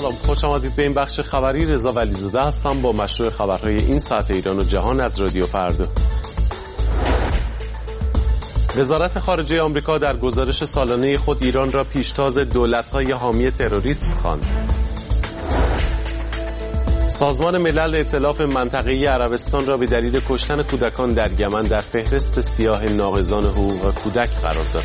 سلام، خوش آمدید به این بخش خبری. رضا ولیزاده هستم با مشروع خبرهای این ساعت ایران و جهان از رادیو فردا. وزارت خارجه آمریکا در گزارش سالانه خود ایران را پیشتاز دولت‌های حامی تروریسم خواند. سازمان ملل ائتلاف منطقه‌ای عربستان را به دلیل کشتن کودکان در یمن در فهرست سیاه ناقضان حقوق کودک قرار داد.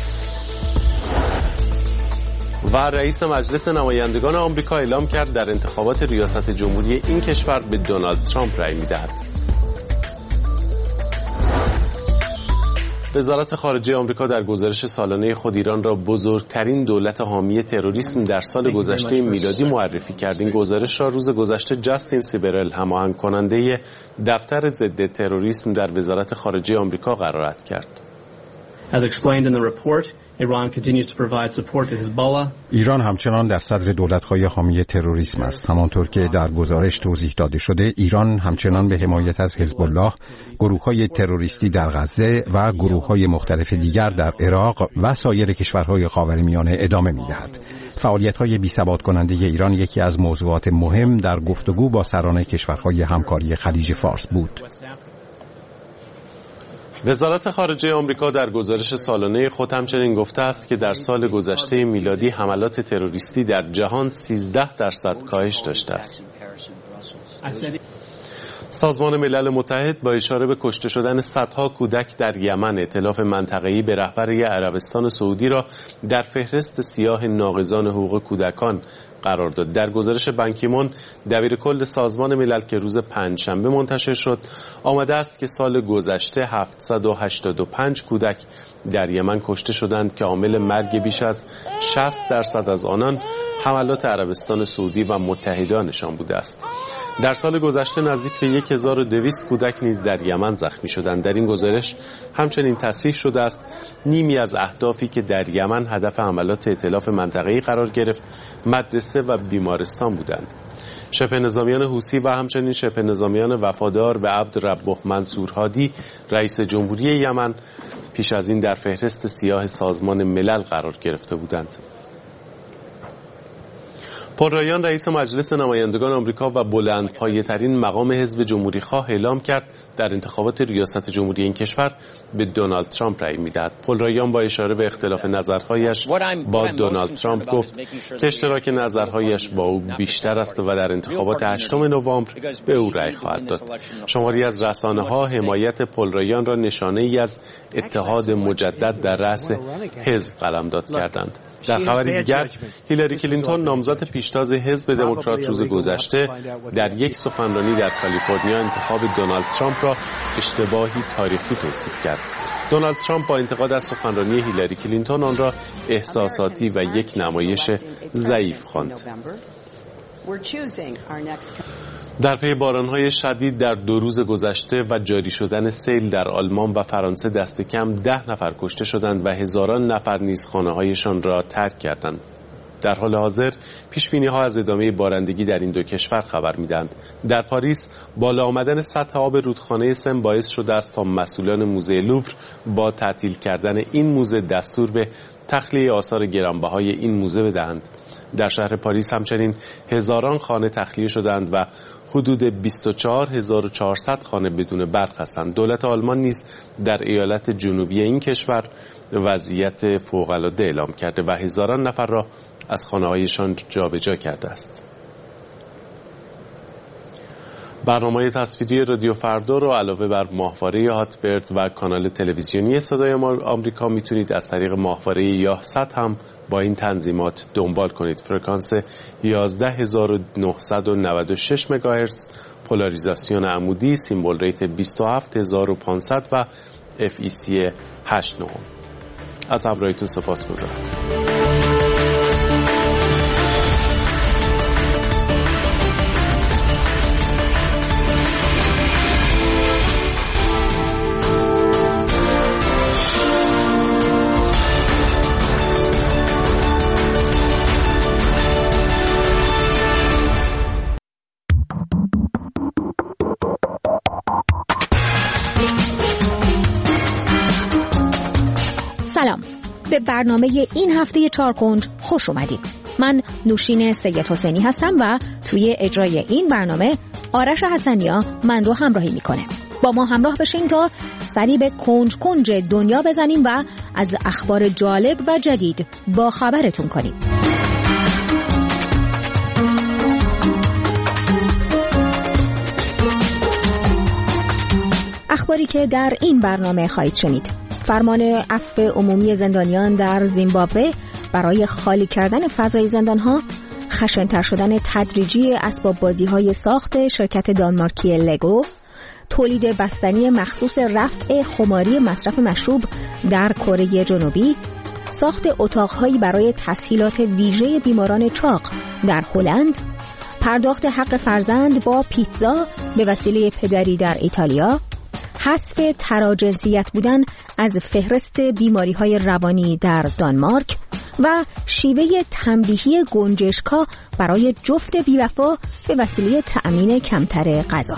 و رئیس مجلس نمایندگان آمریکا اعلام کرد در انتخابات ریاست جمهوری این کشور به دونالد ترامپ رأی می‌دهد. وزارت خارجه آمریکا در گزارش سالانه خود ایران را بزرگترین دولت حامی تروریسم در سال گذشته میلادی معرفی کرد. این گزارش را روز گذشته جاستین سیبرل، هماهنگ کننده دفتر ضد تروریسم در وزارت خارجه آمریکا قرائت کرد. As explained in the report, Iran continues to provide support to Hezbollah. ایران همچنان در صدر دولت‌های حامی تروریسم است. همانطور که در گزارش توضیح داده شده، ایران همچنان به حمایت از حزب الله، گروه‌های تروریستی در غزه و گروه‌های مختلف دیگر در عراق و سایر کشورهای خاورمیانه ادامه می‌دهد. فعالیت‌های بی‌ثبات کننده ایران یکی از موضوعات مهم در گفتگو با سران کشورهای همکاری خلیج فارس بود. وزارت خارجه آمریکا در گزارش سالانه خود همچنین گفته است که در سال گذشته میلادی حملات تروریستی در جهان 13% کاهش داشته است. سازمان ملل متحد با اشاره به کشته شدن صدها کودک در یمن، ائتلاف منطقه‌ای به رهبری عربستان سعودی را در فهرست سیاه ناقضان حقوق کودکان قرار داد. در گزارش بانکیمون، دبیر کل سازمان ملل که روز پنجشنبه منتشر شد، آمده است که سال گذشته 785 کودک در یمن کشته شدند که عامل مرگ بیش از 60% از آنان حملات عربستان سعودی و متحدانشان بوده است. در سال گذشته نزدیک به 1200 کودک نیز در یمن زخمی شدند. در این گزارش همچنین تصریح شده است نیمی از اهدافی که در یمن هدف حملات ائتلاف منطقه‌ای قرار گرفت مدرسه و بیمارستان بودند. شبه نظامیان حوثی و همچنین شبه نظامیان وفادار به عبدالرب منصور هادی رئیس جمهوری یمن پیش از این در فهرست سیاه سازمان ملل قرار گرفته بودند. پل رایان رئیس مجلس نمایندگان آمریکا و بلندپایه‌ترین مقام حزب جمهوری‌خواه اعلام کرد در انتخابات ریاست جمهوری این کشور به دونالد ترامپ رأی می‌دهد. پل رایان با اشاره به اختلاف نظرهایش با دونالد ترامپ گفت که اشتراک نظرهایش با او بیشتر است و در انتخابات 8 نوامبر به او رأی خواهد داد. شماری از رسانه‌ها حمایت پل رایان را نشانه‌ای از اتحاد مجدد در رأس حزب قلمداد کردند. در خبری دیگر، هیلاری کلینتون نامزد پیشتاز حزب دموکرات روز گذشته در یک سخنرانی در کالیفرنیا انتخاب دونالد ترامپ را اشتباهی تاریخی توصیف کرد. دونالد ترامپ با انتقاد از سخنرانی هیلاری کلینتون آن را احساساتی و یک نمایش ضعیف خواند. در پی باران‌های شدید در 2 روز گذشته و جاری شدن سیل در آلمان و فرانسه دست کم 10 نفر کشته شدند و هزاران نفر نیز خانه‌هایشان را ترک کردند. در حال حاضر پیش‌بینی‌ها از ادامه بارندگی در این دو کشور خبر می‌دهند. در پاریس بالا آمدن سطح آب رودخانه سن باعث شده است تا مسئولان موزه لوور با تعطیل کردن این موزه دستور به تخلیه آثار گرانبهای این موزه بدهند. در شهر پاریس همچنین هزاران خانه تخلیه شدند و حدود 24400 خانه بدون برق هستند. دولت آلمان نیز در ایالت جنوبی این کشور وضعیت فوق‌العاده اعلام کرده و هزاران نفر را از خانه‌هایشان جابجا کرده است. برنامه تصویری رادیو فردا رو علاوه بر ماهواره هاتبرد و کانال تلویزیونی صدای آمریکا میتونید از طریق ماهواره یاهصد هم با این تنظیمات دنبال کنید. فرکانس 11996 مگاهرتز، پولاریزاسیون عمودی، سیمبل ریت 27500 و FEC 89. از همراهیتون سپاسگزارم. سلام، به برنامه این هفته چارکنج خوش اومدید. من نوشین سید حسینی هستم و توی اجرای این برنامه آرش حسنیا من رو همراهی میکنه. با ما همراه بشین تا سری به کنج کنج دنیا بزنیم و از اخبار جالب و جدید با خبرتون کنیم. اخباری که در این برنامه خواهید شنید: فرمان عفو عمومی زندانیان در زیمبابوه برای خالی کردن فضای زندانها، خشن‌تر شدن تدریجی اسباب بازی‌های ساخت شرکت دانمارکی لگو، تولید بستنی مخصوص رفع خماری مصرف مشروب در کره جنوبی، ساخت اتاق‌هایی برای تسهیلات ویژه بیماران چاق در هلند، پرداخت حق فرزند با پیتزا به وسیله پدری در ایتالیا، حذف تراجنسیت بودن از فهرست بیماری‌های روانی در دانمارک و شیوه تنبیهی گنجشک‌ها برای جفت بی‌وفا به وسیله تأمین کمتر غذا.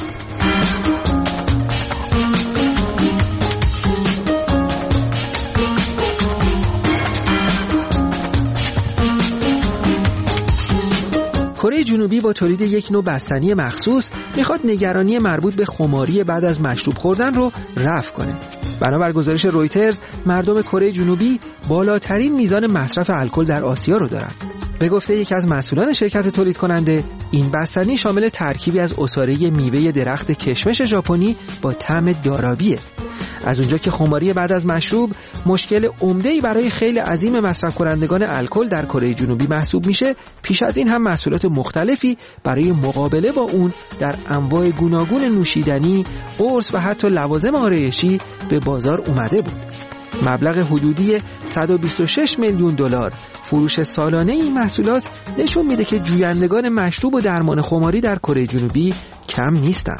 کره جنوبی با تولید یک نوع بستنی مخصوص میخواد نگرانی مربوط به خماری بعد از مشروب خوردن رو رفع کنه. بنابر گزارش رویترز، مردم کره جنوبی بالاترین میزان مصرف الکل در آسیا رو دارن. به گفته یکی از مسئولان شرکت تولید کننده، این بستنی شامل ترکیبی از عصاره میوه درخت کشمش ژاپنی با طعم دارابیه. از اونجا که خماری بعد از مشروب مشکل عمده‌ای برای خیلی عظیم مصرف کنندگان الکل در کره جنوبی محسوب میشه، پیش از این هم محصولات مختلفی برای مقابله با اون در انواع گوناگون نوشیدنی، قرص و حتی لوازم آرایشی به بازار اومده بود. مبلغ حدودی 126 میلیون دلار فروش سالانه این محصولات نشون میده که جویندگان مشروب و درمان خماری در کره جنوبی کم نیستن.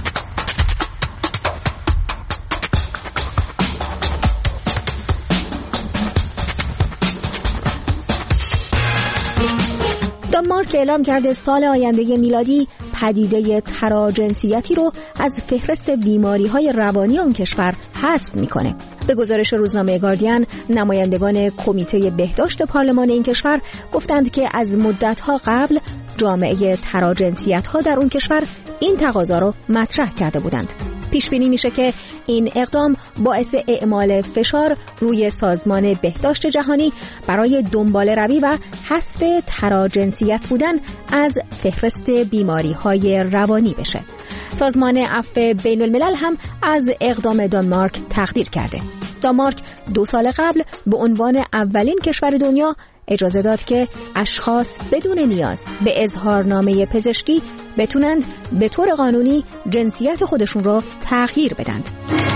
دانمارک اعلام کرده سال آینده میلادی پدیده تراجنسیتی رو از فهرست بیماری‌های روانی آن کشور حذف می‌کنه. به گزارش روزنامه گاردین، نمایندگان کمیته بهداشت پارلمان این کشور گفتند که از مدت‌ها قبل جامعه تراجنسیت‌ها در اون کشور این تقاضا رو مطرح کرده بودند. پیش بینی میشه که این اقدام باعث اعمال فشار روی سازمان بهداشت جهانی برای دنبال روی و حذف تراجنسیت بودن از فهرست بیماری‌های روانی بشه. سازمان عفو بین الملل هم از اقدام دانمارک تقدیر کرده. دانمارک 2 سال قبل به عنوان اولین کشور دنیا اجازه داد که اشخاص بدون نیاز به اظهارنامه پزشکی بتونند به طور قانونی جنسیت خودشون رو تغییر بدند.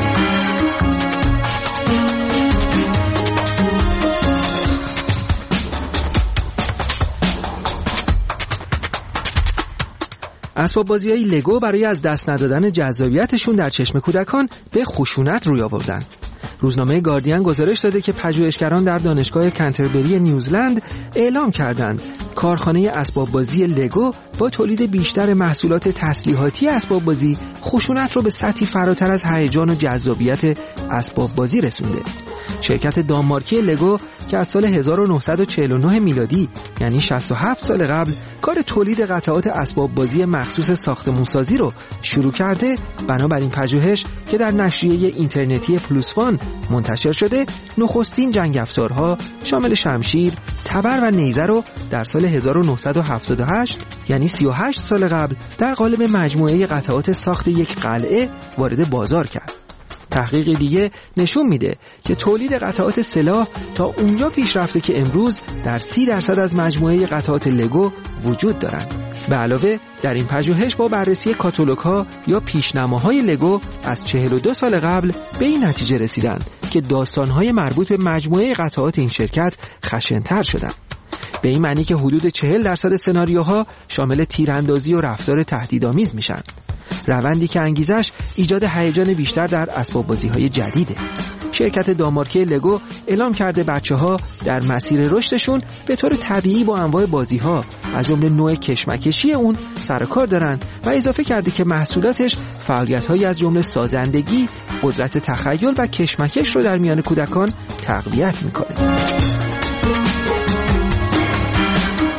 اسباب بازی‌های لگو برای از دست ندادن جذابیتشون در چشم کودکان به خشونت روی آوردن. روزنامه گاردین گزارش داده که پژوهشگران در دانشگاه کنتربری نیوزلند اعلام کردند کارخانه اسباب بازی لگو با تولید بیشتر محصولات تسلیحاتی اسباب بازی خشونت رو به سطحی فراتر از هیجان و جذابیت اسباب بازی رسونده. شرکت دانمارکی لگو که از سال 1949 میلادی یعنی 67 سال قبل کار تولید قطعات اسباب بازی مخصوص ساختمانسازی رو شروع کرده، بنابراین پژوهش که در نشریه اینترنتی پلوسوان منتشر شده، نخستین جنگ افزارها شامل شمشیر، تبر و نیزه رو در سال 1978 یعنی 38 سال قبل در قالب مجموعه قطعات ساخت یک قلعه وارد بازار کرد. تحقیق دیگه نشون میده که تولید قطعات سلاح تا اونجا پیش رفته که امروز در 30% از مجموعه قطعات لگو وجود دارند. به علاوه در این پژوهش با بررسی کاتالوگ‌ها یا پیشنماهای لگو از 42 سال قبل به این نتیجه رسیدند که داستان‌های مربوط به مجموعه قطعات این شرکت خشن‌تر شدند. به این معنی که حدود 40% سناریوها شامل تیراندازی و رفتار تهدیدآمیز میشن. روندی که انگیزش ایجاد هیجان بیشتر در اسباب بازی‌های جدیده. شرکت دانمارکی لگو اعلام کرده بچه‌ها در مسیر رشدشون به طور طبیعی با انواع بازی‌ها از جمله نوع کشمکشی اون سر و کار دارن و اضافه کرده که محصولاتش فعالیت‌هایی از جمله سازندگی، قدرت تخیل و کشمکش رو در میان کودکان تقویت می‌کنه.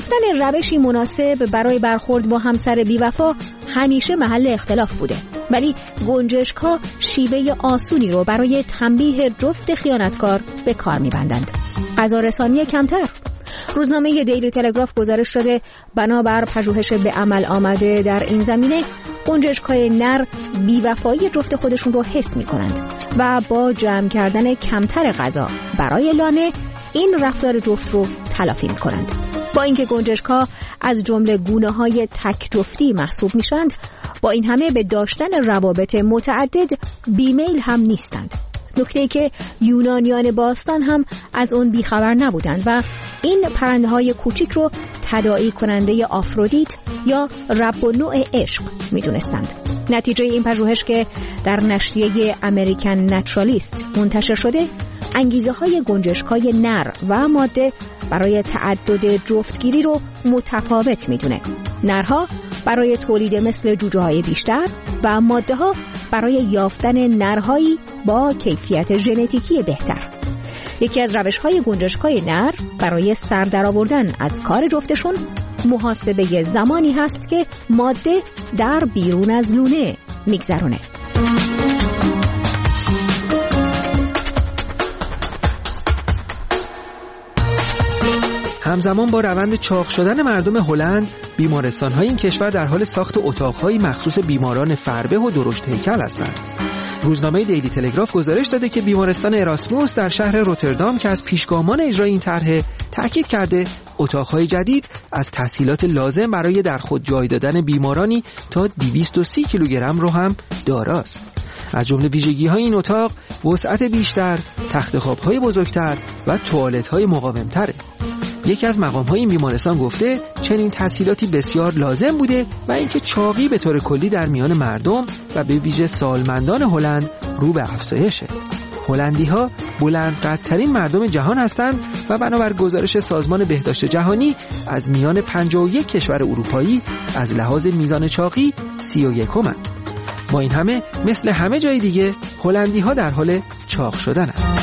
یافتن روشی مناسب برای برخورد با همسر بی‌وفا همیشه محل اختلاف بوده، ولی گنجشک‌ها شیوه آسونی رو برای تنبیه جفت خیانتکار به کار می‌بندند. قضارسانی کمتر. روزنامه دیلی تلگراف گزارش داده بنابر پژوهش به عمل آمده در این زمینه گنجشک‌های نر بی‌وفایی جفت خودشون رو حس می‌کنند و با جمع کردن کمتر غذا برای لانه این رفتار جفت رو تلافی می‌کنند. با اینکه گنجشک‌ها از جمله گونه‌های تک جفتی محسوب میشند، با این همه به داشتن روابط متعدد بیمیل هم نیستند. نکته‌ای که یونانیان باستان هم از اون بیخبر نبودند و این پرنده‌های کوچیک رو تداعی کننده آفرودیت یا رب و نوع عشق می‌دونستند. نتیجه این پژوهش که در نشریه امریکن نچرالیست منتشر شده، انگیزه‌های گنجشک‌های نر و ماده برای تعدد جفتگیری رو متفاوت می‌دونه. نرها برای تولید مثل جوجه‌های بیشتر و ماده‌ها برای یافتن نرهایی با کیفیت ژنتیکی بهتر. یکی از روش‌های گنجشک‌های نر برای سر درآوردن از کار جفتشون محاسبه زمانی هست که ماده در بیرون از لونه میگذرونه. همزمان با روند چاق شدن مردم هلند، بیمارستان‌های این کشور در حال ساخت اتاق‌هایی مخصوص بیماران فربه و درشت هیکل هستند. روزنامه دیلی تلگراف گزارش داده که بیمارستان اراسموس در شهر روتردام که از پیشگامان اجرای این طرح تأکید کرده اتاق‌های جدید از تسهیلات لازم برای در خود جای دادن بیمارانی تا 230 کیلوگرم رو هم داراست. از جمله ویژگی‌های این اتاق وسعت بیشتر، تخت خواب‌های بزرگتر و توالت‌های مقاوم‌تره. یکی از مقام‌های این بیمارستان گفته چنین تسهیلاتی بسیار لازم بوده و اینکه چاقی به طور کلی در میان مردم و به ویژه سالمندان هلند رو به افزایشه. هلندی‌ها بلندقدترین مردم جهان هستند و بنابر گزارش سازمان بهداشت جهانی از میان 51 کشور اروپایی از لحاظ میزان چاقی 31م. با این همه مثل همه جای دیگه هلندی‌ها در حال چاق شدنند.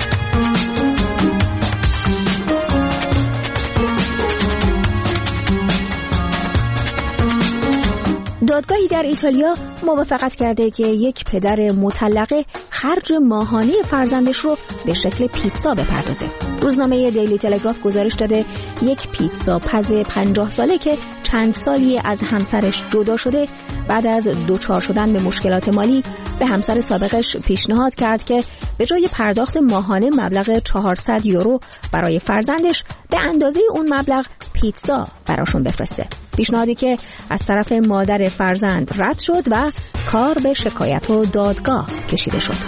دادگاهی در ایتالیا موافقت کرده که یک پدر مطلقه خرج ماهانه فرزندش رو به شکل پیتزا بپردازه. روزنامه دیلی تلگراف گزارش داده یک پیتزا پز 50 ساله که چند سالی از همسرش جدا شده بعد از دچار شدن به مشکلات مالی به همسر سابقش پیشنهاد کرد که به جای پرداخت ماهانه مبلغ 400 یورو برای فرزندش به اندازه اون مبلغ پیتزا براشون بفرسته. پیشنهادی که از طرف مادر فرزند رد شد و کار به شکایت و دادگاه کشیده شد.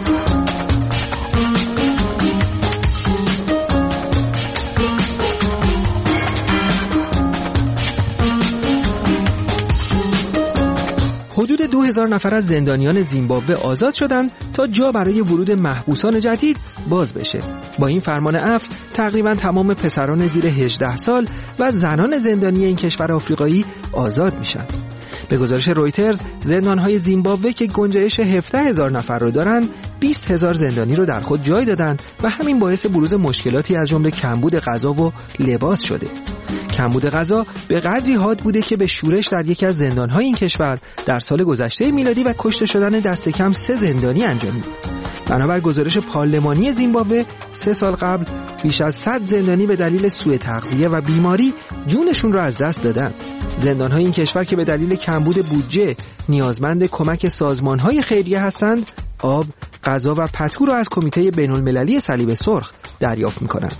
حدود 2000 نفر از زندانیان زیمبابوه آزاد شدند تا جا برای ورود محبوسان جدید باز بشه. با این فرمان عفو تقریبا تمام پسران زیر 18 سال و زنان زندانی این کشور آفریقایی آزاد میشن. به گزارش رویترز زندانهای زیمبابوه که گنجایش 17000 نفر رو دارند 20000 زندانی رو در خود جای دادند و همین باعث بروز مشکلاتی از جمله کمبود غذا و لباس شده. کمبود غذا به قدری حاد بوده که به شورش در یکی از زندانهای این کشور در سال گذشته میلادی و کشته شدن دست کم 3 زندانی انجامید. بنابر گزارش پارلمانی زیمبابوه 3 سال قبل بیش از 100 زندانی به دلیل سوء تغذیه و بیماری جونشون را از دست دادند. زندانهای این کشور که به دلیل کمبود بودجه نیازمند کمک سازمانهای خیریه هستند، آب، غذا و پتو را از کمیته بین‌المللی صلیب سرخ دریافت می‌کنند.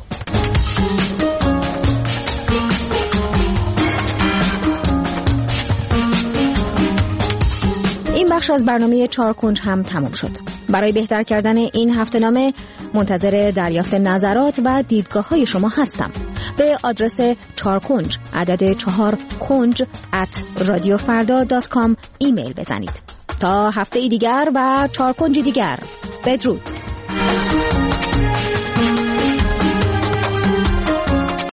این بخش از برنامه 4 کنج هم تمام شد. برای بهتر کردن این هفته‌نامه منتظر دریافت نظرات و دیدگاه‌های شما هستم. به آدرس 4 کنج عدد 4 کنج @radiofarda.com ایمیل بزنید. تا هفته دیگر و 4 کنج دیگر، بدرود.